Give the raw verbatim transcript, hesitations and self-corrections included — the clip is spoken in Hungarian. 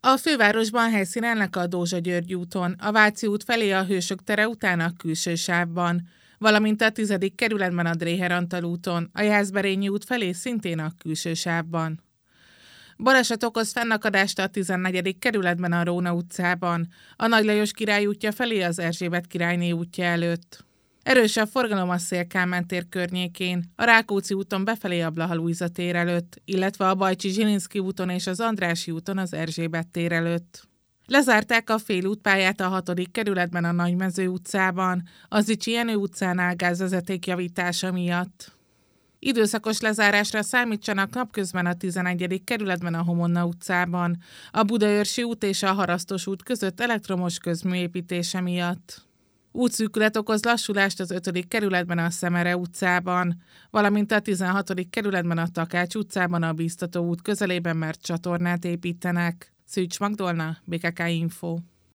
A fővárosban helyszínelnek a Dózsa-György úton, a Váci út felé a Hősök tere után a külső sávban, valamint a tizedik kerületben a Dréher Antal úton, a Jászberényi út felé szintén a külső sávban. Baleset okoz fennakadást a tizennegyedik kerületben a Róna utcában, a Nagy Lajos Király útja felé az Erzsébet királyné útja előtt. Erős a forgalom a Széll-Kálmán tér környékén, a Rákóczi úton befelé a Blaha Lujza tér előtt, illetve a Bajcsi-Zsilinszky úton és az Andrássy úton az Erzsébet tér előtt. Lezárták a félútpályát a hatodik kerületben a Nagymező utcában, az Zichy Jenő utcánál gázvezeték javítása miatt. Időszakos lezárásra számítsanak napközben a tizenegyedik kerületben a Homonna utcában, a Budaörsi út és a Harasztos út között elektromos közmű építése miatt. Útszűkület okoz lassulást az ötödik kerületben a Szemere utcában, valamint a tizenhatodik kerületben a Takács utcában a Bíztató út közelében, mert csatornát építenek. Szűcs Magdolna, bé ká ká Info.